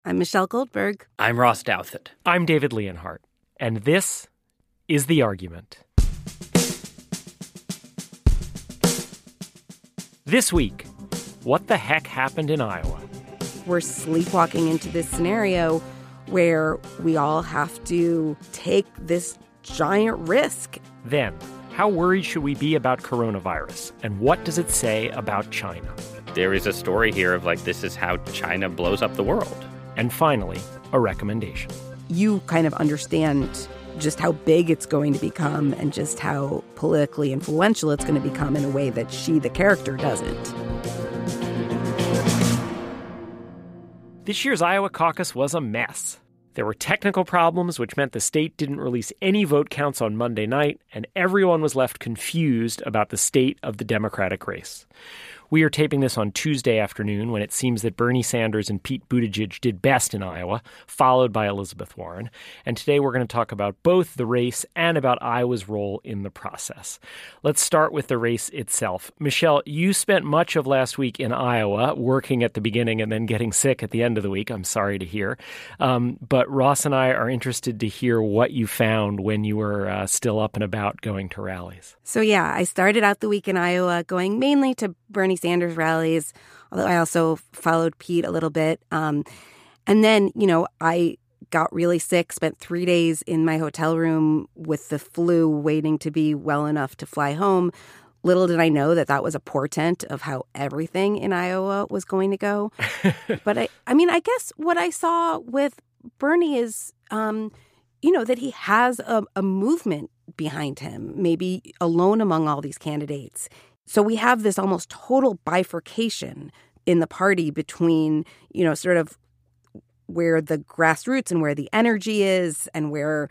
I'm Michelle Goldberg. I'm Ross Douthat. I'm David Leonhardt. And this is The Argument. This week, what the heck happened in Iowa? We're sleepwalking into this scenario where we all have to take this giant risk. Then, how worried should we be about coronavirus? And what does it say about China? There is a story here of this is how China blows up the world. And finally, a recommendation. You kind of understand just how big it's going to become and just how politically influential it's going to become in a way that she, the character, doesn't. This year's Iowa caucus was a mess. There were technical problems, which meant the state didn't release any vote counts on Monday night, and everyone was left confused about the state of the Democratic race. We are taping this on Tuesday afternoon when it seems that Bernie Sanders and Pete Buttigieg did best in Iowa, followed by Elizabeth Warren. And today we're going to talk about both the race and about Iowa's role in the process. Let's start with the race itself. Michelle, you spent much of last week in Iowa, working at the beginning and then getting sick at the end of the week. I'm sorry to hear. But Ross and I are interested to hear what you found when you were still up and about going to rallies. So, yeah, I started out the week in Iowa going mainly to Bernie Sanders rallies, although I also followed Pete a little bit. And then, I got really sick, spent 3 days in my hotel room with the flu, waiting to be well enough to fly home. Little did I know that was a portent of how everything in Iowa was going to go. But I guess what I saw with Bernie is, that he has a movement behind him, maybe alone among all these candidates. So we have this almost total bifurcation in the party between, sort of where the grassroots and where the energy is and where,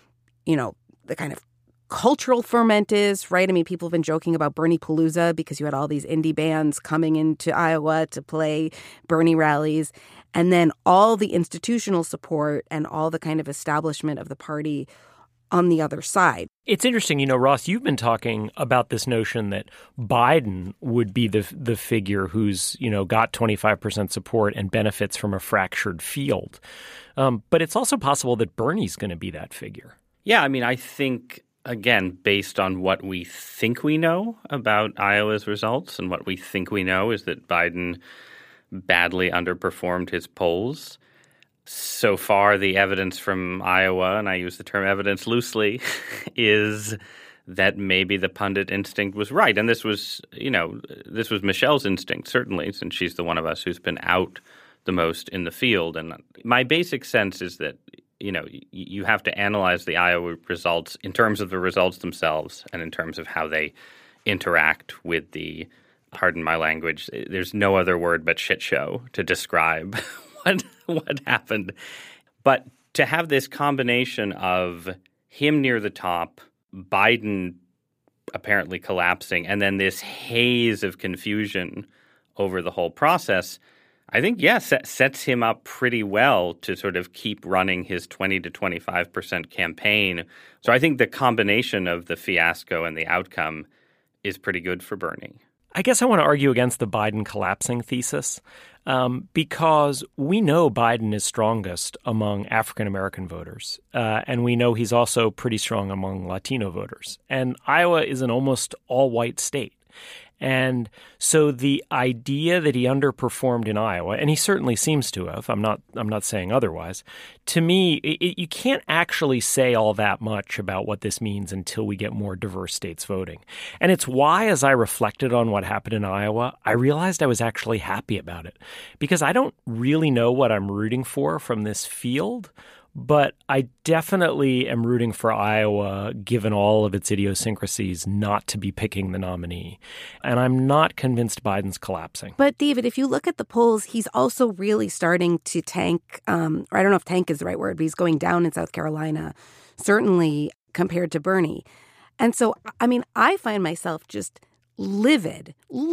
the kind of cultural ferment is, right? I mean, people have been joking about Bernie Palooza because you had all these indie bands coming into Iowa to play Bernie rallies. And then all the institutional support and all the kind of establishment of the party on the other side. It's interesting, Ross, you've been talking about this notion that Biden would be the figure who's, got 25% support and benefits from a fractured field. But it's also possible that Bernie's going to be that figure. Yeah, I think, again, based on what we think we know about Iowa's results, and what we think we know is that Biden badly underperformed his polls. So far, the evidence from Iowa, and I use the term evidence loosely, is that maybe the pundit instinct was right. And this was Michelle's instinct, certainly, since she's the one of us who's been out the most in the field. And my basic sense is that, you have to analyze the Iowa results in terms of the results themselves and in terms of how they interact with the, pardon my language, there's no other word but shit show to describe what happened. But to have this combination of him near the top, Biden apparently collapsing, and then this haze of confusion over the whole process, I think, sets him up pretty well to sort of keep running his 20 to 25% campaign. So I think the combination of the fiasco and the outcome is pretty good for Bernie. I guess I want to argue against the Biden collapsing thesis because we know Biden is strongest among African-American voters, and we know he's also pretty strong among Latino voters. And Iowa is an almost all-white state. And so the idea that he underperformed in Iowa, and he certainly seems to have, I'm not saying otherwise, to me, you can't actually say all that much about what this means until we get more diverse states voting. And it's why, as I reflected on what happened in Iowa, I realized I was actually happy about it. Because I don't really know what I'm rooting for from this field, but I definitely am rooting for Iowa, given all of its idiosyncrasies, not to be picking the nominee. And I'm not convinced Biden's collapsing. But, David, if you look at the polls, he's also really starting to tank, or I don't know if tank is the right word, but he's going down in South Carolina, certainly compared to Bernie. And so, I find myself just livid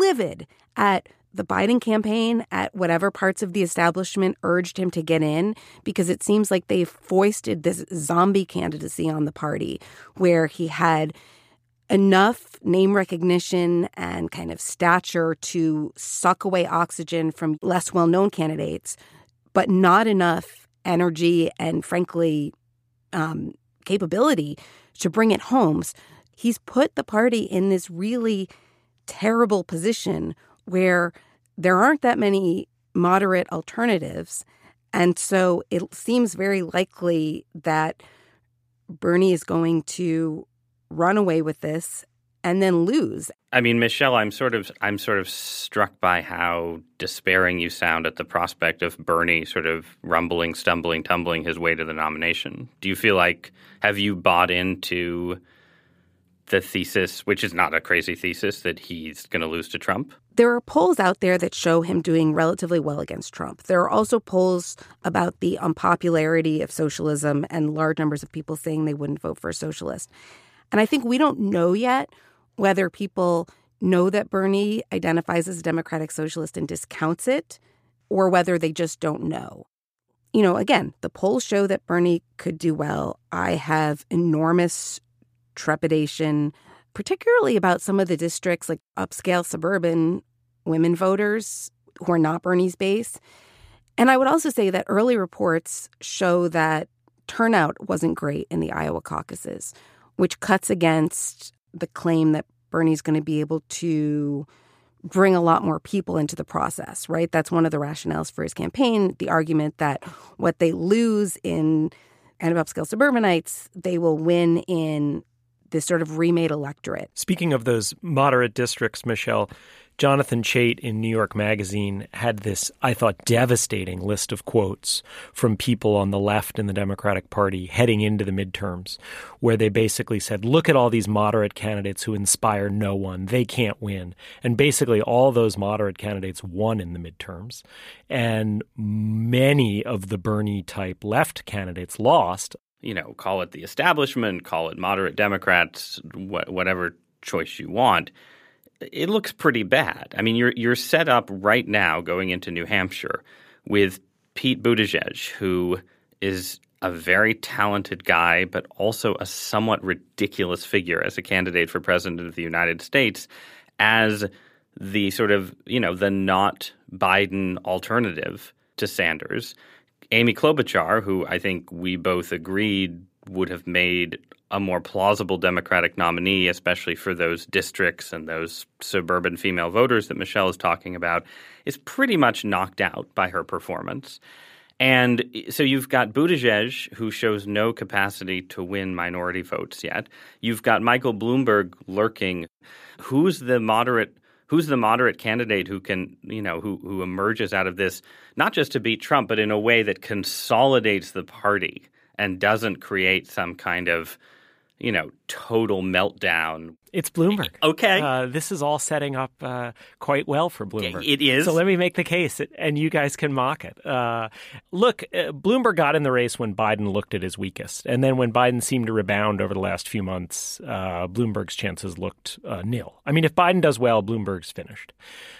at the Biden campaign, at whatever parts of the establishment urged him to get in, because it seems like they've foisted this zombie candidacy on the party where he had enough name recognition and kind of stature to suck away oxygen from less well-known candidates, but not enough energy and, frankly, capability to bring it home. He's put the party in this really terrible position where there aren't that many moderate alternatives. And so it seems very likely that Bernie is going to run away with this and then lose. I mean, Michelle, I'm sort of struck by how despairing you sound at the prospect of Bernie sort of rumbling, stumbling, tumbling his way to the nomination. Do you feel like, have you bought into the thesis, which is not a crazy thesis, that he's going to lose to Trump? There are polls out there that show him doing relatively well against Trump. There are also polls about the unpopularity of socialism and large numbers of people saying they wouldn't vote for a socialist. And I think we don't know yet whether people know that Bernie identifies as a democratic socialist and discounts it, or whether they just don't know. You know, again, the polls show that Bernie could do well. I have enormous trepidation, particularly about some of the districts like upscale suburban women voters who are not Bernie's base. And I would also say that early reports show that turnout wasn't great in the Iowa caucuses, which cuts against the claim that Bernie's going to be able to bring a lot more people into the process, right? That's one of the rationales for his campaign, the argument that what they lose in kind of upscale suburbanites, they will win in this sort of remade electorate. Speaking of those moderate districts, Michelle, Jonathan Chait in New York Magazine had this, I thought, devastating list of quotes from people on the left in the Democratic Party heading into the midterms, where they basically said, look at all these moderate candidates who inspire no one. They can't win. And basically all those moderate candidates won in the midterms. And many of the Bernie-type left candidates lost. You know, call it the establishment, call it moderate Democrats, whatever choice you want. It looks pretty bad. I mean, you're set up right now going into New Hampshire with Pete Buttigieg, who is a very talented guy, but also a somewhat ridiculous figure as a candidate for president of the United States, as the sort of, you know, the not Biden alternative to Sanders. Amy Klobuchar, who I think we both agreed would have made a more plausible Democratic nominee, especially for those districts and those suburban female voters that Michelle is talking about, is pretty much knocked out by her performance. And so you've got Buttigieg, who shows no capacity to win minority votes yet. You've got Michael Bloomberg lurking. Who's the moderate candidate who can, you know, who emerges out of this, not just to beat Trump, but in a way that consolidates the party and doesn't create some kind of, you know, total meltdown? It's Bloomberg. Okay. This is all setting up quite well for Bloomberg. It is. So let me make the case, and you guys can mock it. Look, Bloomberg got in the race when Biden looked at his weakest. And then when Biden seemed to rebound over the last few months, Bloomberg's chances looked nil. I mean, if Biden does well, Bloomberg's finished.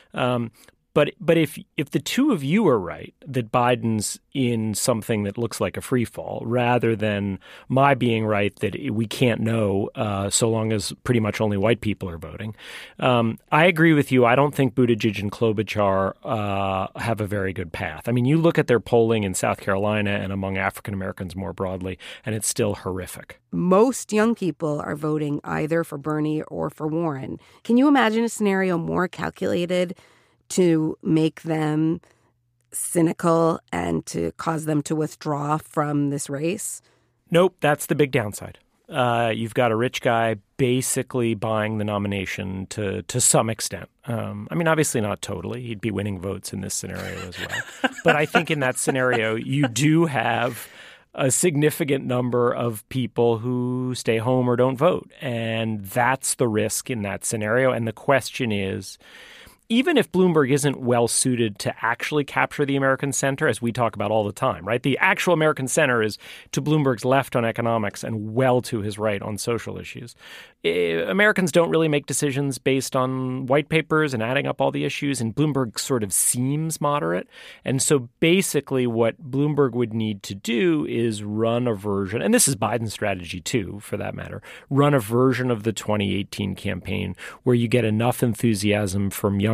But if the two of you are right, that Biden's in something that looks like a free fall, rather than my being right that we can't know so long as pretty much only white people are voting, I agree with you. I don't think Buttigieg and Klobuchar have a very good path. I mean, you look at their polling in South Carolina and among African Americans more broadly, and it's still horrific. Most young people are voting either for Bernie or for Warren. Can you imagine a scenario more calculated to make them cynical and to cause them to withdraw from this race? Nope, that's the big downside. You've got a rich guy basically buying the nomination to some extent. I mean, obviously not totally. He'd be winning votes in this scenario as well. But I think in that scenario, you do have a significant number of people who stay home or don't vote. And that's the risk in that scenario. And the question is, even if Bloomberg isn't well suited to actually capture the American center, as we talk about all the time, right? The actual American center is to Bloomberg's left on economics and well to his right on social issues. Americans don't really make decisions based on white papers and adding up all the issues, and Bloomberg sort of seems moderate. And so basically what Bloomberg would need to do is run a version, and this is Biden's strategy too, for that matter, run a version of the 2018 campaign where you get enough enthusiasm from younger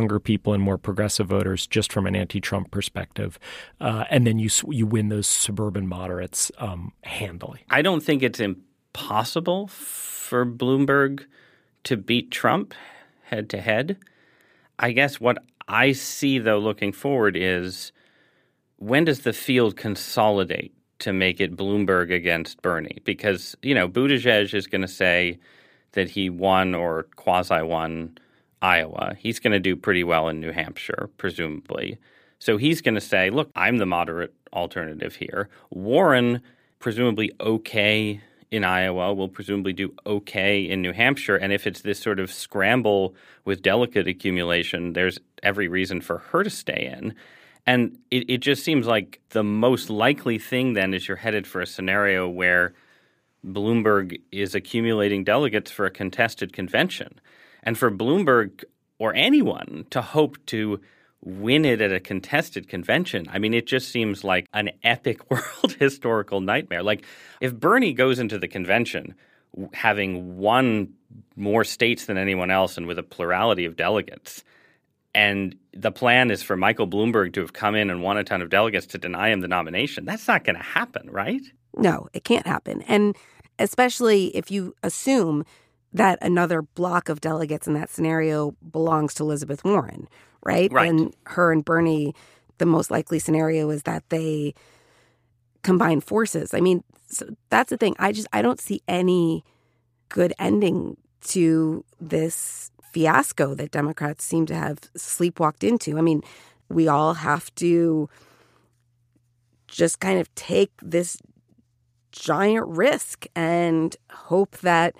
younger people and more progressive voters just from an anti-Trump perspective. And then you win those suburban moderates handily. I don't think it's impossible for Bloomberg to beat Trump head-to-head. I guess what I see, though, looking forward is when does the field consolidate to make it Bloomberg against Bernie? Because, Buttigieg is going to say that he won or quasi-won Iowa. He's going to do pretty well in New Hampshire, presumably. So he's going to say, look, I'm the moderate alternative here. Warren, presumably okay in Iowa, will presumably do okay in New Hampshire. And if it's this sort of scramble with delegate accumulation, there's every reason for her to stay in. And it just seems like the most likely thing then is you're headed for a scenario where Bloomberg is accumulating delegates for a contested convention. And for Bloomberg or anyone to hope to win it at a contested convention, I mean, it just seems like an epic world historical nightmare. Like, if Bernie goes into the convention having won more states than anyone else and with a plurality of delegates, and the plan is for Michael Bloomberg to have come in and won a ton of delegates to deny him the nomination, that's not going to happen, right? No, it can't happen. And especially if you assume that another block of delegates in that scenario belongs to Elizabeth Warren, right? And her and Bernie, the most likely scenario is that they combine forces. I mean, so that's the thing. I don't see any good ending to this fiasco that Democrats seem to have sleepwalked into. I mean, we all have to just kind of take this giant risk and hope that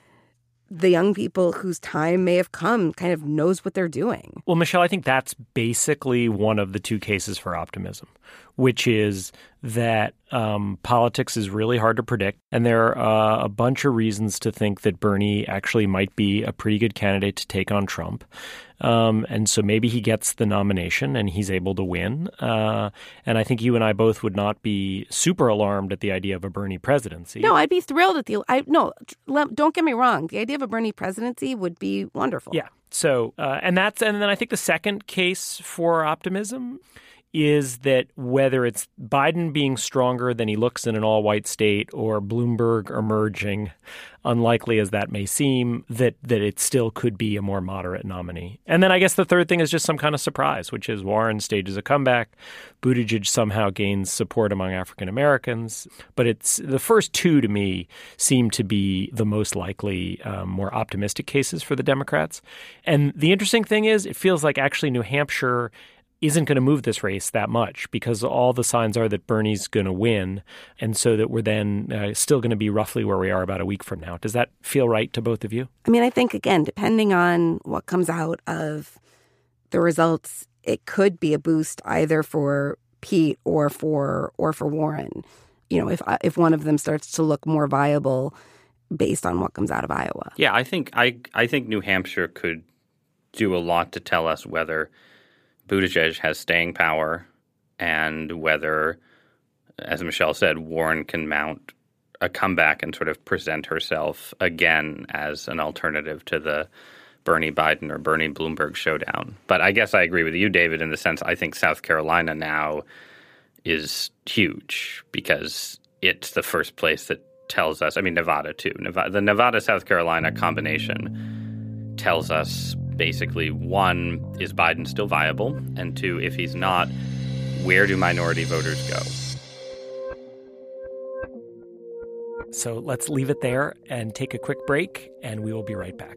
the young people whose time may have come kind of knows what they're doing. Well, Michelle, I think that's basically one of the two cases for optimism, which is that politics is really hard to predict. And there are a bunch of reasons to think that Bernie actually might be a pretty good candidate to take on Trump. And so maybe he gets the nomination and he's able to win. And I think you and I both would not be super alarmed at the idea of a Bernie presidency. No, I'd be thrilled at don't get me wrong. The idea of a Bernie presidency would be wonderful. Yeah. So and then I think the second case for optimism is that whether it's Biden being stronger than he looks in an all-white state or Bloomberg emerging, unlikely as that may seem, that it still could be a more moderate nominee. And then I guess the third thing is just some kind of surprise, which is Warren stages a comeback. Buttigieg somehow gains support among African Americans. But it's the first two, to me, seem to be the most likely, more optimistic cases for the Democrats. And the interesting thing is it feels like actually New Hampshire isn't going to move this race that much because all the signs are that Bernie's going to win, and so that we're then still going to be roughly where we are about a week from now. Does that feel right to both of you? I mean, I think, again, depending on what comes out of the results, it could be a boost either for Pete or for Warren. You know, if one of them starts to look more viable based on what comes out of Iowa. Yeah, I think New Hampshire could do a lot to tell us whether Buttigieg has staying power and whether, as Michelle said, Warren can mount a comeback and sort of present herself again as an alternative to the Bernie Biden or Bernie Bloomberg showdown. But I guess I agree with you, David, in the sense I think South Carolina now is huge because it's the first place that tells us, I mean, Nevada too. The Nevada-South Carolina combination tells us basically, one, is Biden still viable? And two, if he's not, where do minority voters go? So let's leave it there and take a quick break, and we will be right back.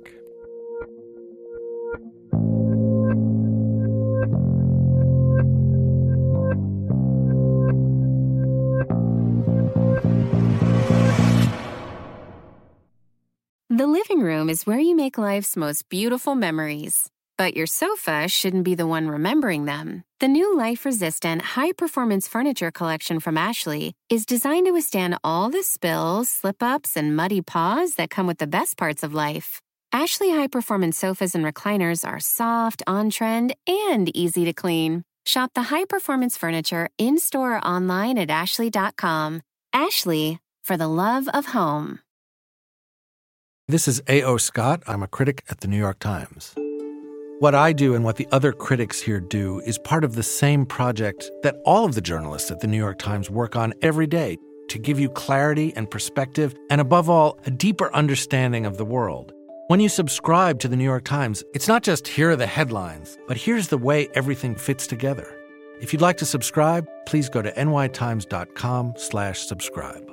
The living room is where you make life's most beautiful memories. But your sofa shouldn't be the one remembering them. The new life-resistant, high-performance furniture collection from Ashley is designed to withstand all the spills, slip-ups, and muddy paws that come with the best parts of life. Ashley high-performance sofas and recliners are soft, on-trend, and easy to clean. Shop the high-performance furniture in-store or online at ashley.com. Ashley, for the love of home. This is A.O. Scott. I'm a critic at the New York Times. What I do and what the other critics here do is part of the same project that all of the journalists at the New York Times work on every day to give you clarity and perspective and, above all, a deeper understanding of the world. When you subscribe to the New York Times, it's not just here are the headlines, but here's the way everything fits together. If you'd like to subscribe, please go to nytimes.com/subscribe.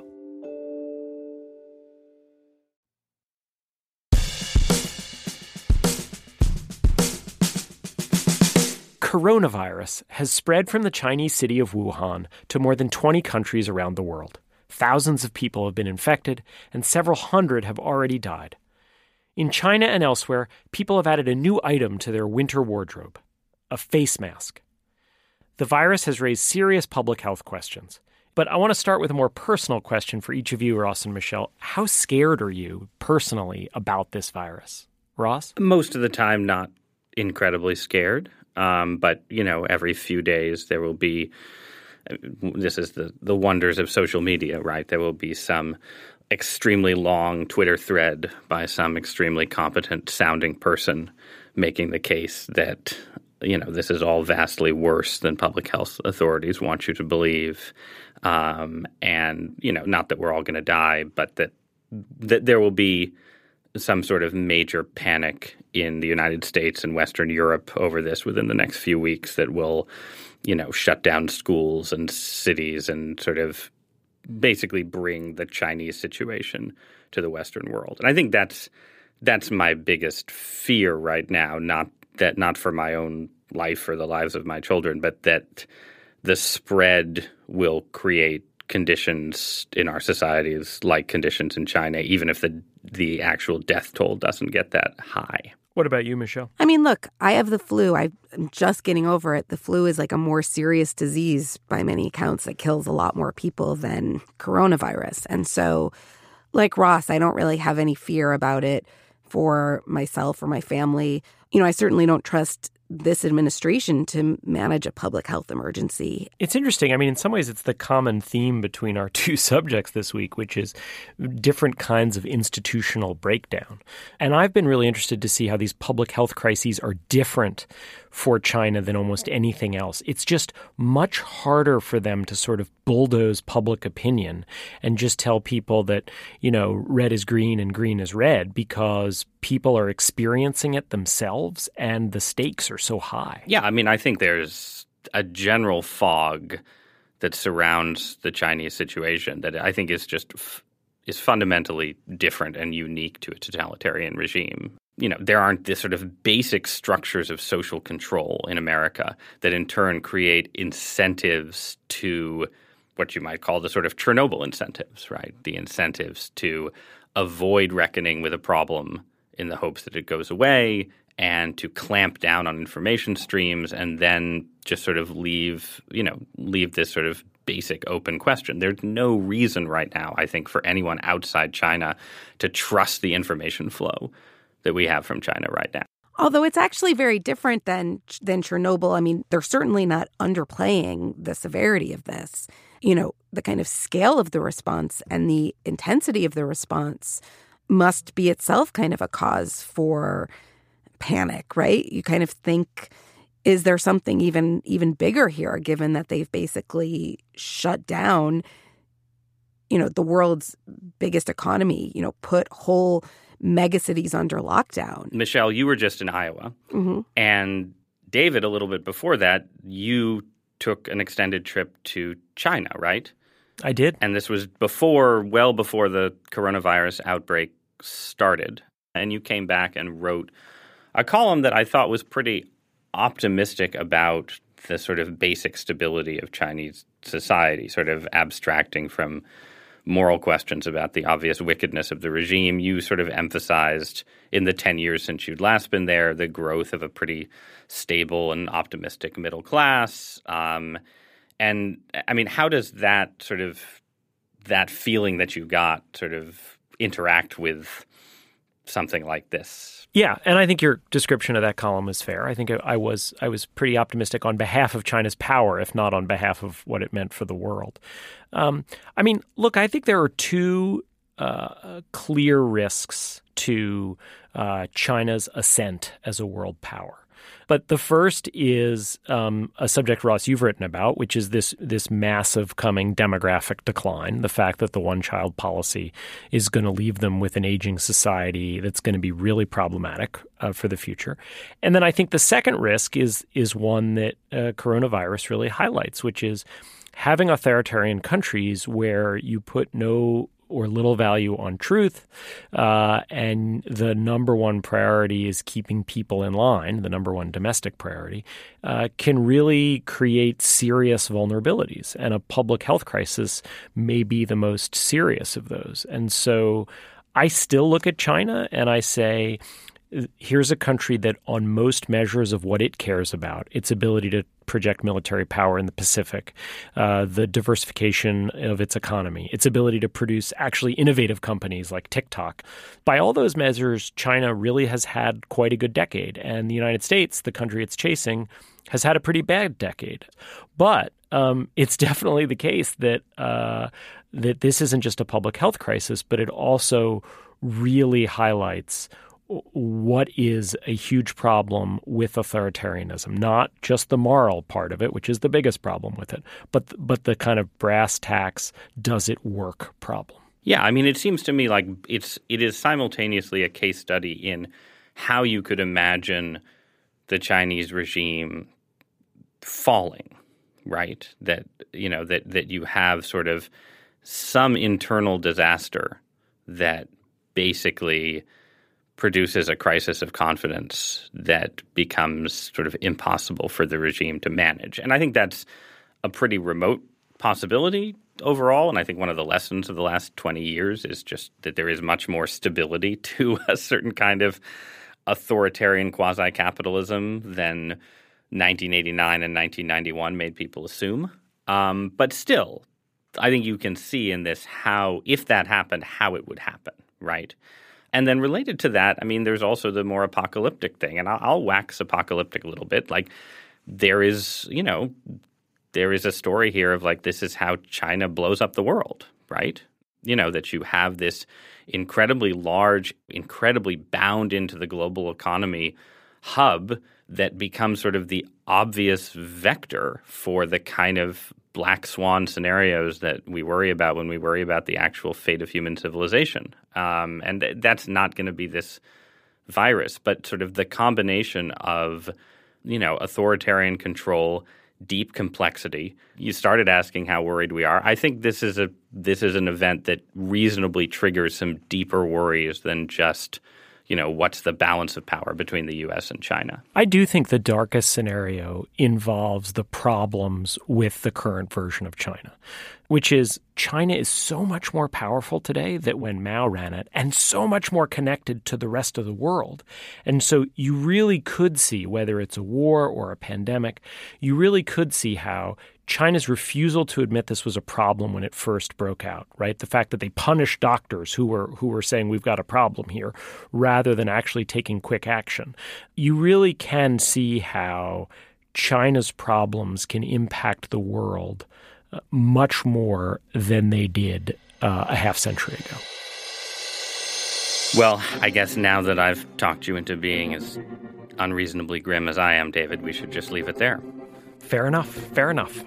Coronavirus has spread from the Chinese city of Wuhan to more than 20 countries around the world. Thousands of people have been infected, and several hundred have already died. In China and elsewhere, people have added a new item to their winter wardrobe: a face mask. The virus has raised serious public health questions. But I want to start with a more personal question for each of you, Ross and Michelle. How scared are you personally about this virus? Ross? Most of the time, not incredibly scared. But, every few days there will be this is the wonders of social media, right? There will be some extremely long Twitter thread by some extremely competent sounding person making the case that, this is all vastly worse than public health authorities want you to believe. And, not that we're all going to die, but that there will be some sort of major panic in the United States and Western Europe over this within the next few weeks that will, shut down schools and cities and sort of basically bring the Chinese situation to the Western world. And I think that's my biggest fear right now, not for my own life or the lives of my children, but that the spread will create conditions in our societies like conditions in China, even if the actual death toll doesn't get that high. What about you, Michelle? I mean, look, I have the flu. I'm just getting over it. The flu is like a more serious disease by many accounts that kills a lot more people than coronavirus. And so, like Ross, I don't really have any fear about it for myself or my family. I certainly don't trust this administration to manage a public health emergency. It's interesting. I mean, in some ways, it's the common theme between our two subjects this week, which is different kinds of institutional breakdown. And I've been really interested to see how these public health crises are different for China than almost anything else. It's just much harder for them to sort of bulldoze public opinion and just tell people that, red is green and green is red, because people are experiencing it themselves and the stakes are so high. Yeah, I mean, I think there's a general fog that surrounds the Chinese situation that I think is fundamentally different and unique to a totalitarian regime. There aren't the sort of basic structures of social control in America that in turn create incentives to what you might call the sort of Chernobyl incentives, right? The incentives to avoid reckoning with a problem in the hopes that it goes away and to clamp down on information streams and then just sort of leave this sort of basic open question. There's no reason right now, I think, for anyone outside China to trust the information flow that we have from China right now. Although it's actually very different than Chernobyl. I mean, they're certainly not underplaying the severity of this. The kind of scale of the response and the intensity of the response must be itself kind of a cause for panic, right? You kind of think, is there something even bigger here, given that they've basically shut down, the world's biggest economy, put whole megacities under lockdown. Michelle, you were just in Iowa. Mm-hmm. And David, a little bit before that, you took an extended trip to China, right? I did. And this was well before the coronavirus outbreak started. And you came back and wrote a column that I thought was pretty optimistic about the sort of basic stability of Chinese society, sort of abstracting from moral questions about the obvious wickedness of the regime. You sort of emphasized in the 10 years since you'd last been there the growth of a pretty stable and optimistic middle class. And I mean, how does that feeling that you got sort of interact with something like this? Yeah, and I think your description of that column is fair. I think I was pretty optimistic on behalf of China's power, if not on behalf of what it meant for the world. I mean, look, I think there are two clear risks to China's ascent as a world power. But the first is a subject, Ross, you've written about, which is this massive coming demographic decline, the fact that the one-child policy is going to leave them with an aging society that's going to be really problematic for the future. And then I think the second risk is one that coronavirus really highlights, which is having authoritarian countries where you put no or little value on truth, and the number one priority is keeping people in line, the number one domestic priority, can really create serious vulnerabilities. And a public health crisis may be the most serious of those. And so I still look at China and I say, here's a country that on most measures of what it cares about, its ability to project military power in the Pacific, the diversification of its economy, its ability to produce actually innovative companies like TikTok. By all those measures, China really has had quite a good decade. And the United States, the country it's chasing, has had a pretty bad decade. But it's definitely the case that that this isn't just a public health crisis, but it also really highlights what is a huge problem with authoritarianism, not just the moral part of it, which is the biggest problem with it, but the kind of brass tacks, does it work problem. Yeah, I mean, it seems to me like it is simultaneously a case study in how you could imagine the Chinese regime falling, right? That you have sort of some internal disaster that basically produces a crisis of confidence that becomes sort of impossible for the regime to manage. And I think that's a pretty remote possibility overall. And I think one of the lessons of the last 20 years is just that there is much more stability to a certain kind of authoritarian quasi-capitalism than 1989 and 1991 made people assume. But still, I think you can see in this how, if that happened, how it would happen, right? And then related to that, I mean, there's also the more apocalyptic thing. And I'll wax apocalyptic a little bit. Like there is a story here of like this is how China blows up the world, right? That you have this incredibly large, incredibly bound into the global economy hub that becomes sort of the obvious vector for the kind of black swan scenarios that we worry about when we worry about the actual fate of human civilization. And that's not going to be this virus, but sort of the combination of, authoritarian control, deep complexity. You started asking how worried we are. I think this is an event that reasonably triggers some deeper worries than just what's the balance of power between the U.S. and China? I do think the darkest scenario involves the problems with the current version of China, which is China is so much more powerful today than when Mao ran it and so much more connected to the rest of the world. And so you really could see, whether it's a war or a pandemic, you really could see how China's refusal to admit this was a problem when it first broke out, right? The fact that they punished doctors who were saying we've got a problem here rather than actually taking quick action. You really can see how China's problems can impact the world much more than they did a half century ago. Well, I guess now that I've talked you into being as unreasonably grim as I am, David, we should just leave it there. Fair enough. Fair enough.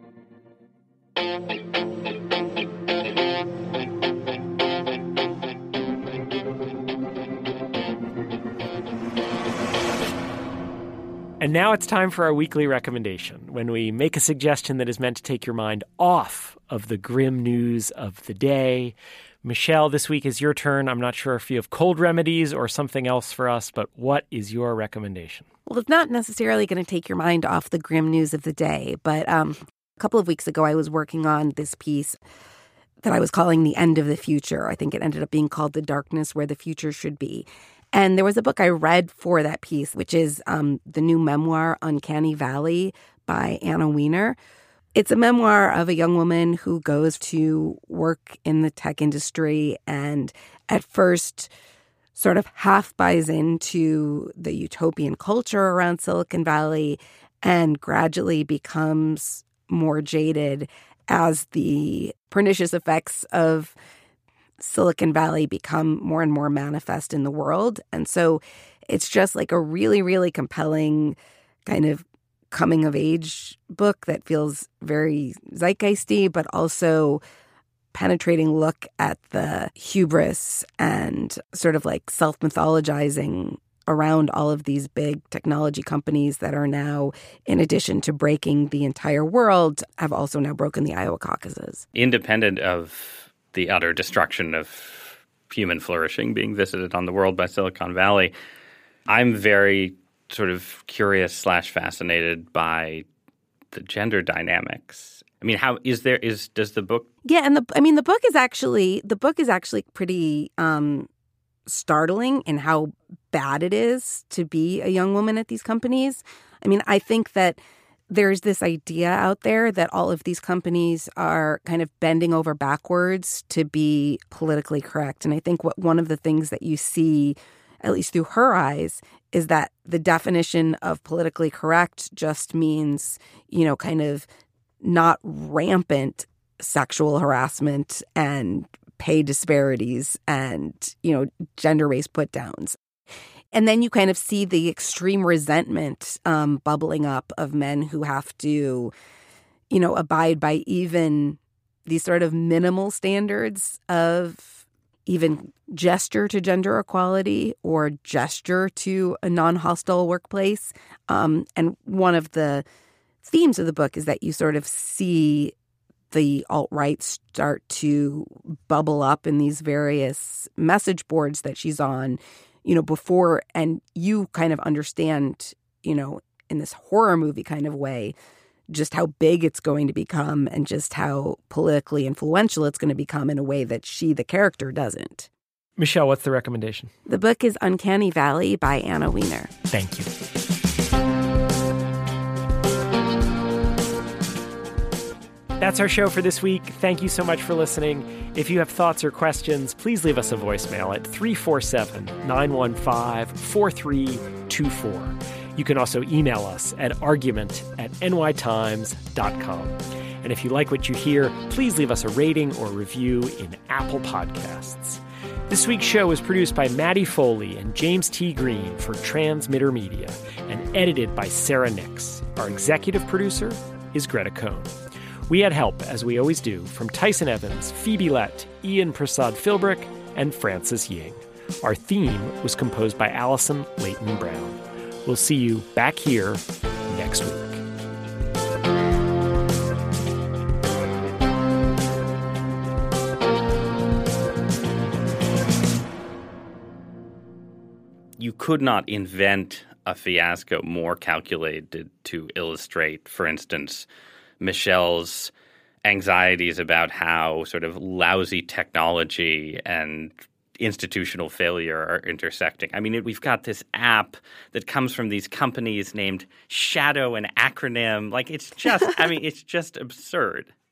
And now it's time for our weekly recommendation, when we make a suggestion that is meant to take your mind off of the grim news of the day. Michelle, this week is your turn. I'm not sure if you have cold remedies or something else for us, but what is your recommendation? Well, it's not necessarily going to take your mind off the grim news of the day, but a couple of weeks ago I was working on this piece that I was calling The End of the Future. I think it ended up being called The Darkness Where the Future Should Be. And there was a book I read for that piece, which is the new memoir, Uncanny Valley by Anna Wiener. It's a memoir of a young woman who goes to work in the tech industry and at first sort of half buys into the utopian culture around Silicon Valley and gradually becomes more jaded as the pernicious effects of Silicon Valley become more and more manifest in the world. And so it's just like a really, really compelling kind of coming of age book that feels very zeitgeisty, but also penetrating look at the hubris and sort of like self-mythologizing around all of these big technology companies that are now, in addition to breaking the entire world, have also now broken the Iowa caucuses. Independent of the utter destruction of human flourishing being visited on the world by Silicon Valley, I'm very sort of curious / fascinated by the gender dynamics. I mean, does the book? Yeah, and the book is actually pretty startling in how bad it is to be a young woman at these companies. I mean, I think that there's this idea out there that all of these companies are kind of bending over backwards to be politically correct. And I think one of the things that you see, at least through her eyes, is that the definition of politically correct just means, kind of not rampant sexual harassment and pay disparities and, gender-based put-downs. And then you kind of see the extreme resentment bubbling up of men who have to, abide by even these sort of minimal standards of even gesture to gender equality or gesture to a non-hostile workplace. And one of the themes of the book is that you sort of see the alt-right start to bubble up in these various message boards that she's on, before, and you kind of understand, in this horror movie kind of way, just how big it's going to become and just how politically influential it's going to become in a way that she, the character, doesn't. Michelle, what's the recommendation? The book is Uncanny Valley by Anna Wiener. Thank you. That's our show for this week. Thank you so much for listening. If you have thoughts or questions, please leave us a voicemail at 347-915-4324. You can also email us at argument@nytimes.com. And if you like what you hear, please leave us a rating or review in Apple Podcasts. This week's show was produced by Maddie Foley and James T. Green for Transmitter Media and edited by Sarah Nix. Our executive producer is Greta Cohn. We had help, as we always do, from Tyson Evans, Phoebe Lett, Ian Prasad Philbrick, and Francis Ying. Our theme was composed by Allison Leighton Brown. We'll see you back here next week. You could not invent a fiasco more calculated to illustrate, for instance, Michelle's anxieties about how sort of lousy technology and institutional failure are intersecting. I mean, we've got this app that comes from these companies named Shadow and Acronym. Like, it's just, it's just absurd.